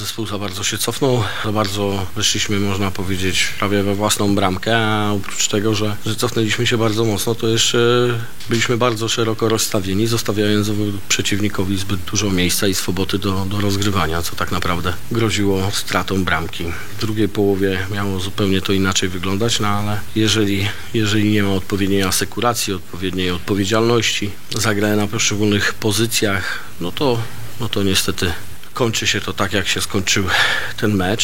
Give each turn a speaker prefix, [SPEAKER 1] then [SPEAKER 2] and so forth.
[SPEAKER 1] zespół za bardzo się cofnął, za bardzo weszliśmy, można powiedzieć, prawie we własną bramkę, a oprócz tego, że cofnęliśmy się bardzo mocno, to jeszcze byliśmy bardzo szeroko rozstawieni, zostawiając przeciwnikowi zbyt dużo miejsca i swobody do rozgrywania, co tak naprawdę groziło stratą bramki. W drugiej połowie miało zupełnie to inaczej wyglądać, no ale jeżeli nie ma odpowiedniej asekuracji, odpowiedniej odpowiedzialności, zagrania na poszczególnych pozycjach, no to niestety kończy się to tak, jak się skończył ten mecz.